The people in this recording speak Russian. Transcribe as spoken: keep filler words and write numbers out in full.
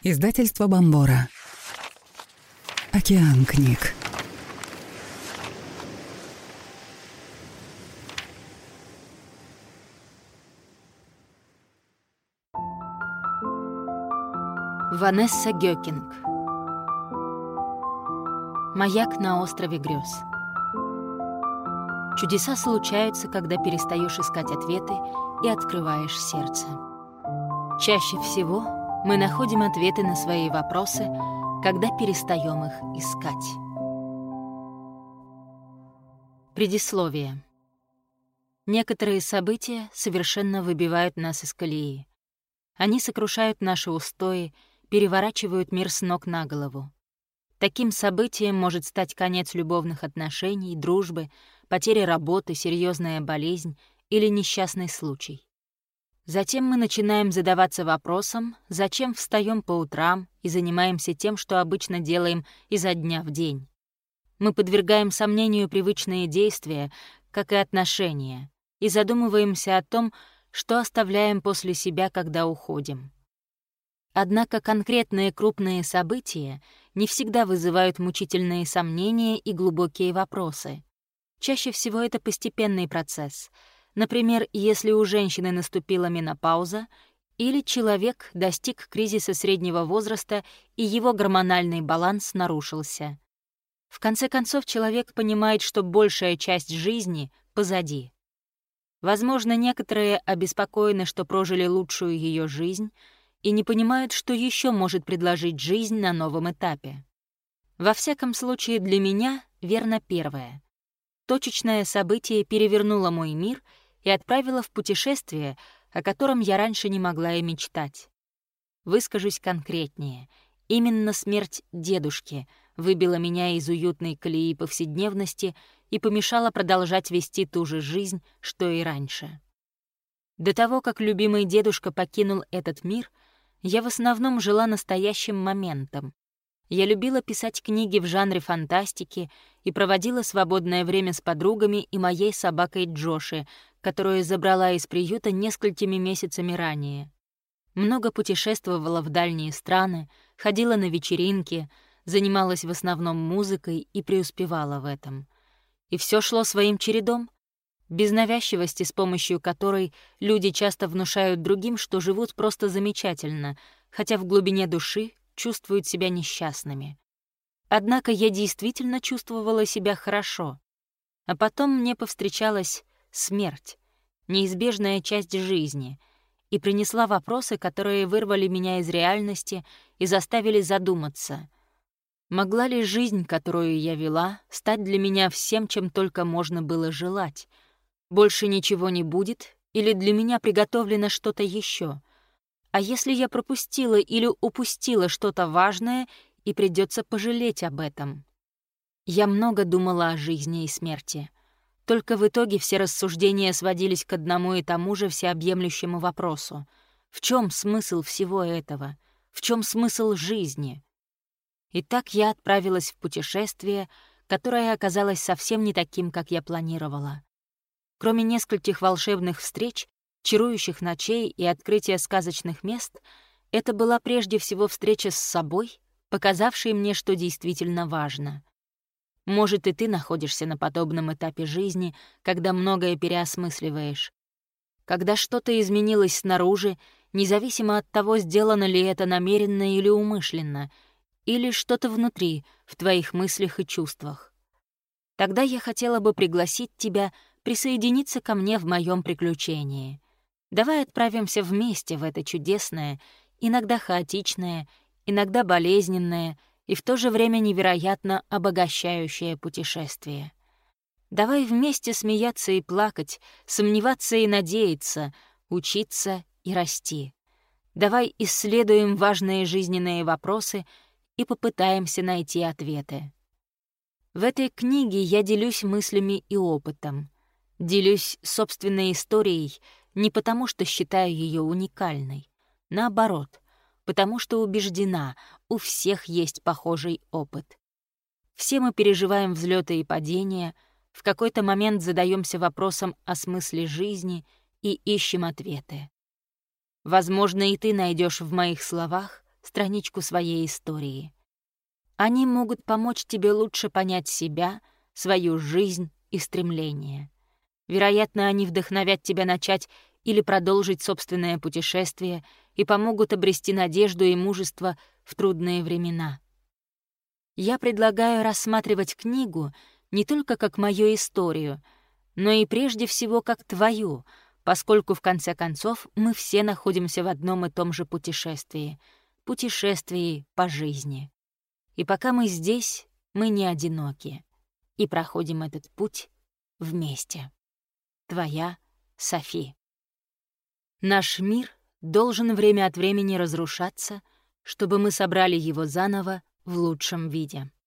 Издательство Бомбора. Океан книг. Ванесса Гёкинг. Маяк на острове грез. Чудеса случаются, когда перестаешь искать ответы и открываешь сердце. Чаще всего мы находим ответы на свои вопросы, когда перестаем их искать. Предисловие. Некоторые события совершенно выбивают нас из колеи. Они сокрушают наши устои, переворачивают мир с ног на голову. Таким событием может стать конец любовных отношений, дружбы, потеря работы, серьезная болезнь или несчастный случай. Затем мы начинаем задаваться вопросом, зачем встаем по утрам и занимаемся тем, что обычно делаем изо дня в день. Мы подвергаем сомнению привычные действия, как и отношения, и задумываемся о том, что оставляем после себя, когда уходим. Однако конкретные крупные события не всегда вызывают мучительные сомнения и глубокие вопросы. Чаще всего это постепенный процесс. Например, если у женщины наступила менопауза, или человек достиг кризиса среднего возраста и его гормональный баланс нарушился. В конце концов, человек понимает, что большая часть жизни позади. Возможно, некоторые обеспокоены, что прожили лучшую ее жизнь, и не понимают, что еще может предложить жизнь на новом этапе. Во всяком случае, для меня верно первое. Точечное событие перевернуло мой мир и отправило в путешествие, о котором я раньше не могла и мечтать. Выскажусь конкретнее. Именно смерть дедушки выбила меня из уютной колеи повседневности и помешала продолжать вести ту же жизнь, что и раньше. До того, как любимый дедушка покинул этот мир, я в основном жила настоящим моментом. Я любила писать книги в жанре фантастики и проводила свободное время с подругами и моей собакой Джоши, которую забрала из приюта несколькими месяцами ранее. Много путешествовала в дальние страны, ходила на вечеринки, занималась в основном музыкой и преуспевала в этом. И все шло своим чередом, без навязчивости, с помощью которой люди часто внушают другим, что живут просто замечательно, хотя в глубине души чувствуют себя несчастными. Однако я действительно чувствовала себя хорошо. А потом мне повстречалась смерть, неизбежная часть жизни, и принесла вопросы, которые вырвали меня из реальности и заставили задуматься. Могла ли жизнь, которую я вела, стать для меня всем, чем только можно было желать? Больше ничего не будет, или для меня приготовлено что-то еще? А если я пропустила или упустила что-то важное, и придется пожалеть об этом? Я много думала о жизни и смерти. Только в итоге все рассуждения сводились к одному и тому же всеобъемлющему вопросу. В чем смысл всего этого? В чем смысл жизни? И так я отправилась в путешествие, которое оказалось совсем не таким, как я планировала. Кроме нескольких волшебных встреч, чарующих ночей и открытия сказочных мест, это была прежде всего встреча с собой, показавшей мне, что действительно важно. Может, и ты находишься на подобном этапе жизни, когда многое переосмысливаешь. Когда что-то изменилось снаружи, независимо от того, сделано ли это намеренно или умышленно, или что-то внутри, в твоих мыслях и чувствах. Тогда я хотела бы пригласить тебя присоединиться ко мне в моем приключении. Давай отправимся вместе в это чудесное, иногда хаотичное, иногда болезненное и в то же время невероятно обогащающее путешествие. Давай вместе смеяться и плакать, сомневаться и надеяться, учиться и расти. Давай исследуем важные жизненные вопросы и попытаемся найти ответы. В этой книге я делюсь мыслями и опытом. Делюсь собственной историей не потому, что считаю ее уникальной. Наоборот, потому что убеждена, у всех есть похожий опыт. Все мы переживаем взлеты и падения, в какой-то момент задаемся вопросом о смысле жизни и ищем ответы. Возможно, и ты найдешь в моих словах страничку своей истории. Они могут помочь тебе лучше понять себя, свою жизнь и стремления. Вероятно, они вдохновят тебя начать или продолжить собственное путешествие и помогут обрести надежду и мужество в трудные времена. Я предлагаю рассматривать книгу не только как мою историю, но и прежде всего как твою, поскольку в конце концов мы все находимся в одном и том же путешествии — путешествии по жизни. И пока мы здесь, мы не одиноки и проходим этот путь вместе. Твоя Софи. Наш мир должен время от времени разрушаться, чтобы мы собрали его заново в лучшем виде.